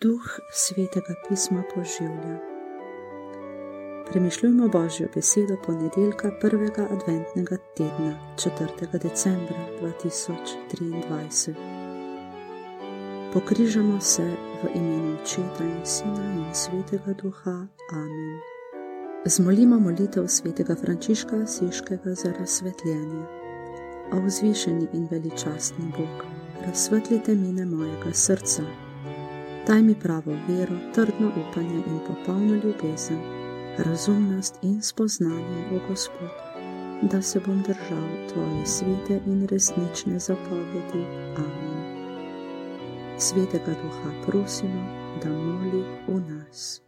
Duh svetega pisma poživlja. Premišljujmo Božjo besedo ponedeljka prvega adventnega tedna, 4. decembra 2023. Pokrižamo se v imenu Očeta in Sina in Svetega Duha. Amen. Zmolimo molitev svetega Frančiška Asiškega za razsvetljenje. O vzvišeni in veličastni Bog, razsvetlite mine mojega srca. Daj mi pravo vero, trdno upanje in popolno ljubezen, razumnost in spoznanje, o Gospod, da se bom držal Tvoje svete in resnične zapovedi. Amen. Svetega Duha prosimo, da moli v nas.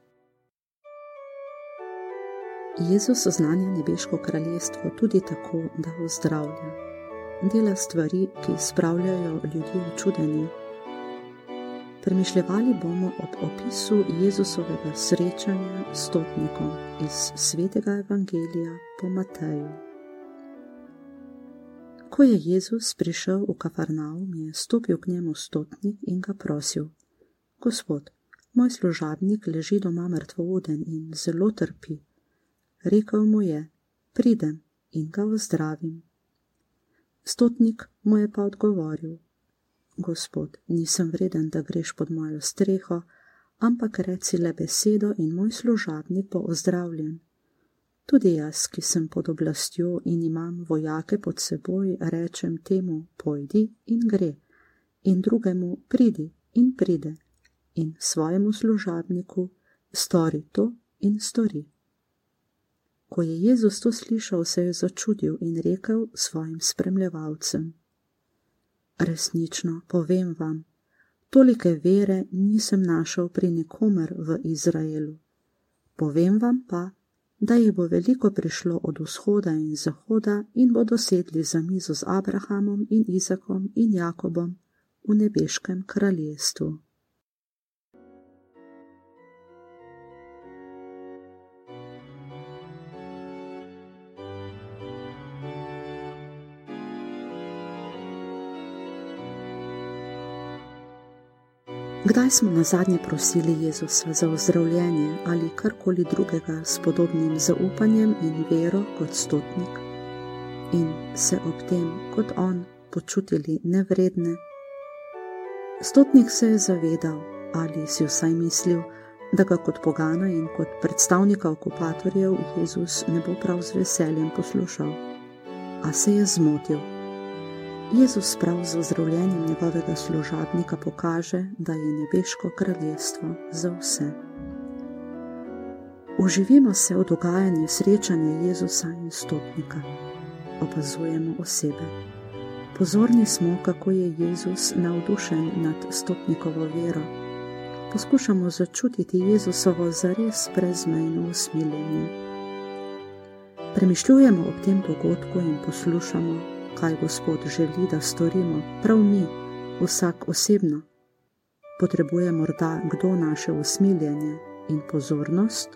Jezus oznanja nebeško kraljestvo tudi tako, da ozdravlja. Dela stvari, ki spravljajo ljudi v čudenje. Premišljevali bomo ob opisu Jezusovega srečanja s stotnikom iz svetega evangelija po Mateju. Ko je Jezus prišel v Kafarnaum, je stopil k njemu stotnik in ga prosil: Gospod, moj služabnik leži doma mrtvovoden in zelo trpi. Rekel mu je: Pridem in ga ozdravim. Stotnik mu je pa odgovoril: Gospod, nisem vreden, da greš pod mojo streho, ampak reci le besedo in moj služabnik bo ozdravljen. Tudi jaz, ki sem pod oblastjo in imam vojake pod seboj, rečem temu: pojdi in gre, in drugemu: pridi in pride, in svojemu služabniku: stori to in stori. Ko je Jezus to slišal, se je začudil in rekel svojim spremljevalcem: Resnično, povem vam, tolike vere nisem našel pri nikomer v Izraelu. Povem vam pa, da jih bo veliko prišlo od vzhoda in zahoda in bodo sedli za mizo z Abrahamom in Izakom in Jakobom v nebeškem kraljestvu. Kdaj smo nazadnje prosili Jezusa za ozdravljenje ali karkoli drugega s podobnim zaupanjem in vero kot stotnik in se ob tem kot on počutili nevredne? Stotnik se je zavedal ali si vsaj mislil, da ga kot pogana in kot predstavnika okupatorjev Jezus ne bo prav z veseljem poslušal, a se je zmotil. Jezus prav z ozdravljenjem njegovega služabnika pokaže, da je nebeško kraljestvo za vse. Uživimo se v dogajanje srečanja Jezusa in stotnika. Opazujemo osebe. Pozorni smo, kako je Jezus navdušen nad stotnikovo vero. Poskušamo začutiti Jezusovo zares brezmejno usmiljenje. Premišljujemo ob tem dogodku in poslušamo, kaj Gospod želi, da storimo, prav mi, vsak osebno. Potrebuje morda kdo naše usmiljenje in pozornost?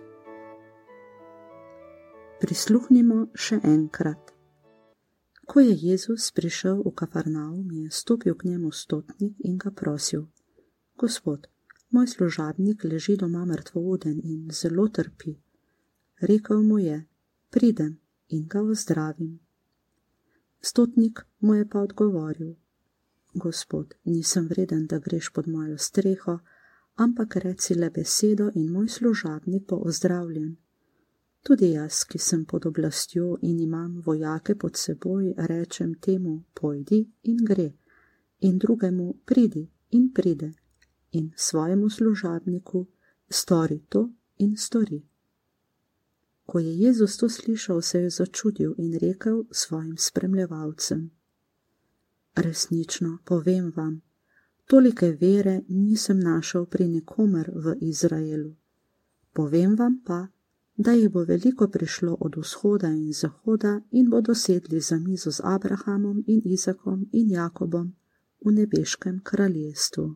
Prisluhnimo še enkrat. Ko je Jezus prišel v Kafarnaum, je stopil k njemu stotnik in ga prosil: Gospod, moj služabnik leži doma mrtvovoden in zelo trpi. Rekel mu je: Pridem in ga ozdravim. Stotnik mu je pa odgovoril: Gospod, nisem vreden, da greš pod mojo streho, ampak reci le besedo in moj služabnik bo ozdravljen. Tudi jaz, ki sem pod oblastjo in imam vojake pod seboj, rečem temu: pojdi in gre, in drugemu: pridi in pride, in svojemu služabniku: stori to in stori. Ko je Jezus to slišal, se je začudil in rekel svojim spremljevalcem: Resnično, povem vam, tolike vere nisem našel pri nikomer v Izraelu. Povem vam pa, da jih bo veliko prišlo od vzhoda in zahoda in bodo sedli za mizo z Abrahamom in Izakom in Jakobom v nebeškem kraljestvu.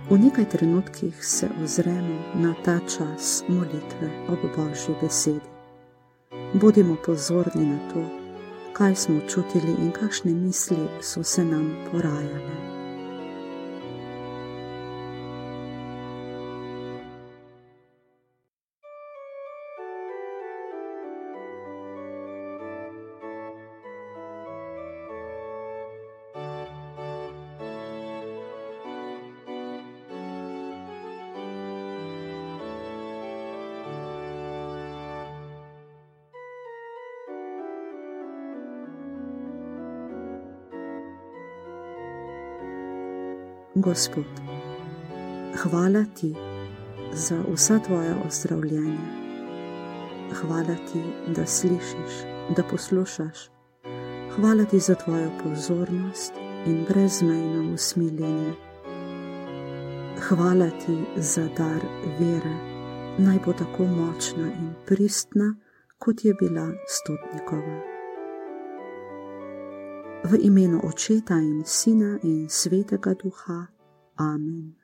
V nekaj trenutkih se ozremo na ta čas molitve ob Božji besedi. Bodimo pozorni na to, kaj smo čutili in kakšne misli so se nam porajale. Gospod, hvala ti za vsa tvoja ozdravljenja. Hvala ti, da slišiš, da poslušaš. Hvala ti za tvojo pozornost in brezmejno usmiljenje. Hvala ti za dar vere, naj bo tako močna in pristna, kot je bila Stotnikova. V imenu Očeta in Sina in Svetega Duha. Amen.